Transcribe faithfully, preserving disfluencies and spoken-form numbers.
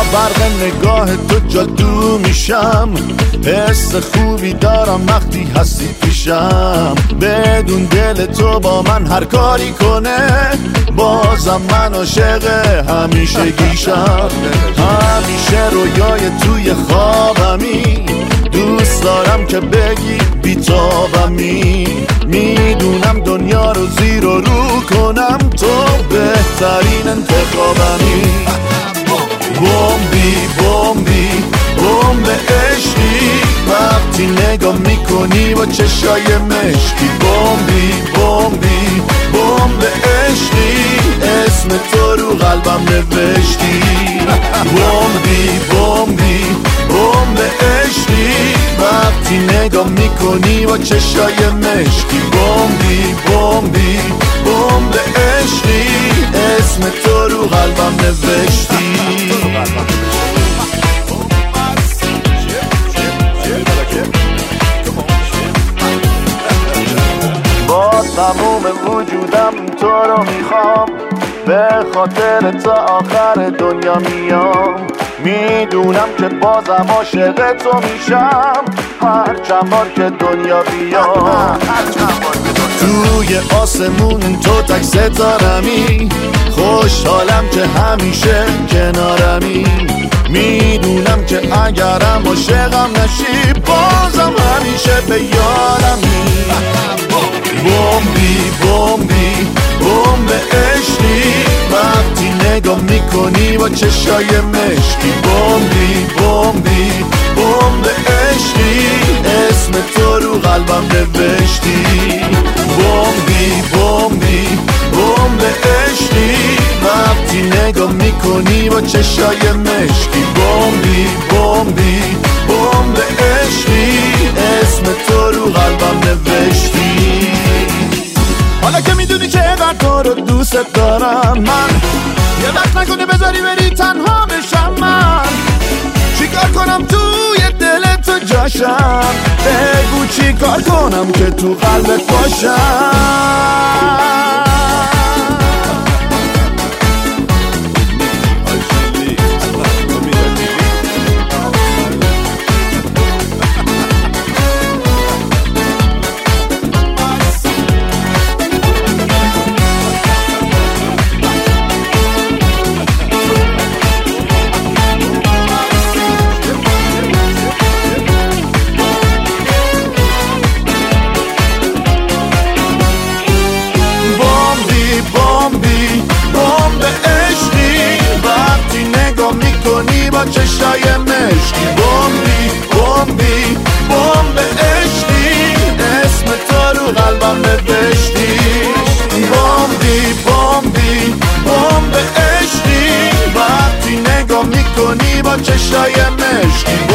برق نگاه تو جادو میشم، حس خوبی دارم وقتی هستی پیشم. بدون دل تو با من هر کاری کنه، بازم من عاشق همیشه گیشم. همیشه رویای توی خوابمی، دوست دارم که بگی بیتابمی. میدونم دنیا رو زیر و رو کنم، تو بهترین انتخابمی. بمبی بمبی بمب عشقی، وقتی نگاه میکنی با چشای مشکی. بمبی بمبی بمب عشقی، اسم تو رو قلبم نوشتی. بمبی بمبی بمب عشقی، وقتی نگاه میکنی با چشای مشکی. بمبی بمبی بمب عشقی، اسم تو رو قلبم نوشتی. با تموم وجودم تو رو میخوام، به خاطر تا آخر دنیا میام. میدونم که بازم عاشق تو میشم، هر چند بار که دنیا بیام. توی آسمون تو تک ستارمی، خوشحالم که همیشه کنارمی. میدونم که اگرم عاشقم نشی، بازم همیشه به یارمی. بمبی بمبی بمب عشقی، وقتی نگاه میکنی با چشای مشکی. بمبی بمبی بمب عشقی، اسم تو رو قلبم نوشتی. بمبی بمبی بمب عشقی، وقتی نگاه میکنی با چشای مشکی. بمبی بمبی بمب عشقی، اسم تو رو قلبم نوشتی. حالا که میدونی که اینقدر تو رو دوست دارم، من یه وقت نکنه بذاری بری تنها بشم. من چیکار کنم توی دل تو جاشم، بگو چیکار کنم که تو قلبت باشم. با چشای مشکی. بمبی بمبی بمب عشقی، اسم تو رو قلبم نوشتی. بمبی بمبی بمب عشقی، وقتی نگاه میکنی با چشای مشکی.